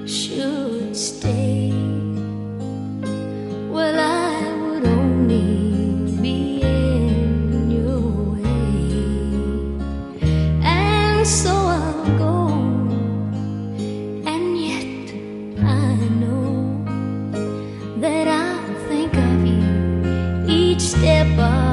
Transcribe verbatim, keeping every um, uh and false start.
should stay. Well, I would only be in your way, and so I'll go. And yet I know that I'll think of you each step of